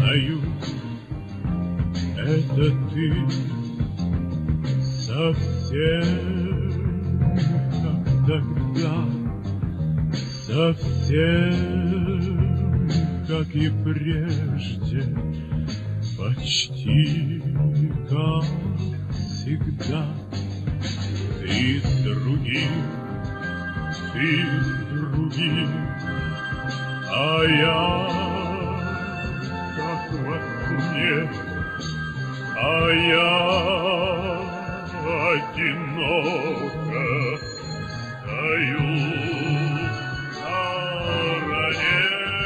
знаю, это ты совсем как тогда, совсем как и прежде, почти как всегда. Ты с другим, а я как во сне, а я одиноко стою на стороне.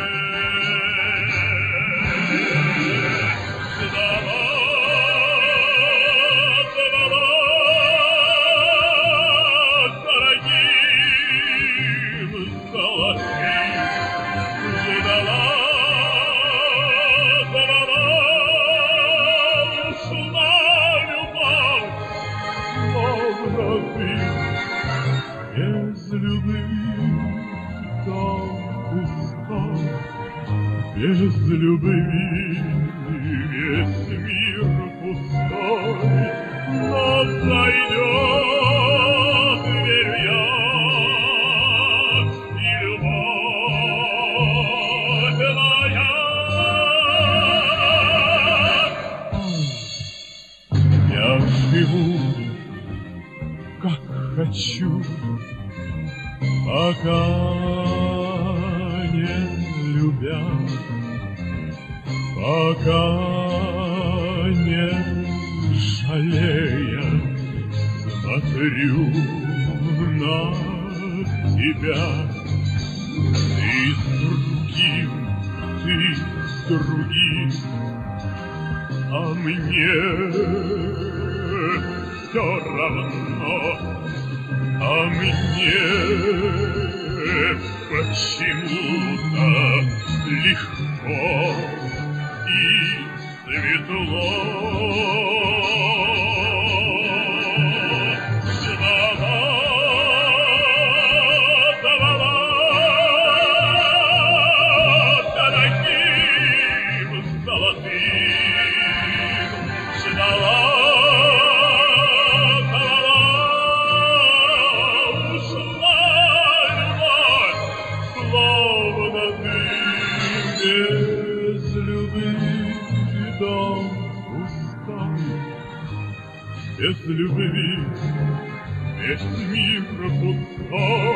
Без любви весь мир пустой, но зайдет, верю я, и любовь моя. Я живу, как хочу, пока не любя, пока не жалея, смотрю на тебя. Ты с другим, а мне все равно, а мне почему-то легко и светло. Без любви весь мир пустой.